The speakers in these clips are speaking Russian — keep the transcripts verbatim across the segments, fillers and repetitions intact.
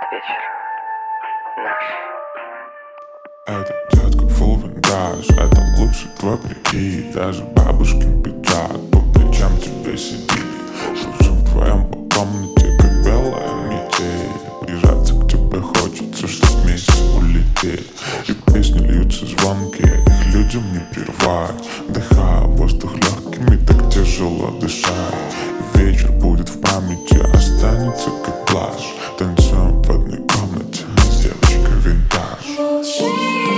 вечер наш. Это детка full винтаж, это лучший твой прикид. Даже бабушкин пиджак по плечам тебе сидит. Кружу в твоем по комнате, как белая метель. Прижаться к тебе хочется, чтоб вместе улететь. И песни льются звонкие, их людям не прервать. Вдыхая воздух легкими, так тяжело дышать. И вечер будет в памяти, останется как плащ. Танцуем в одной комнате, мы с девочкой винтаж.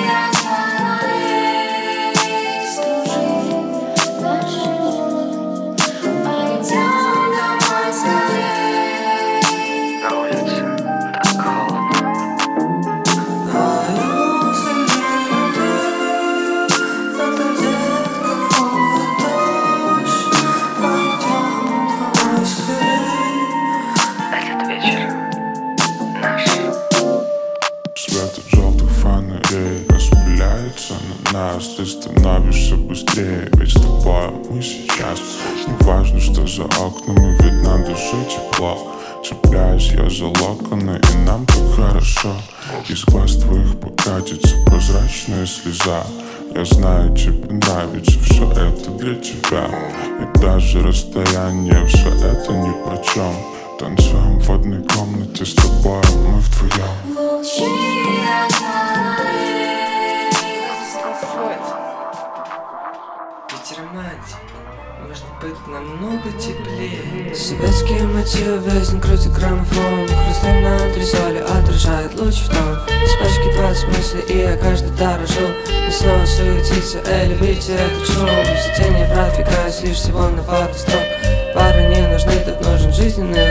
Свет от желтых фонарей распыляется на нас. Ты становишься быстрее, ведь с тобой мы сейчас. Не важно, что за окнами видно души тепло. Цепляюсь я за локоны, и нам так хорошо. Из глаз твоих покатится прозрачная слеза. Я знаю, тебе нравится все это для тебя. И даже расстояние, все это ни про чем. Танцуем в одной комнате с тобой, мы вдвоем. Ведь романтик может быть намного теплее. Советские мотивы, бездн крутит граммофон. Хрусталь на антресоле отражает луч в тон. С пачки двадцать мыслей, и я каждый дорожу. И снова суетится, Элли, видите этот шум. За тени продвигаюсь лишь всего на пару строк. Пары не нужны, тут нужен жизненный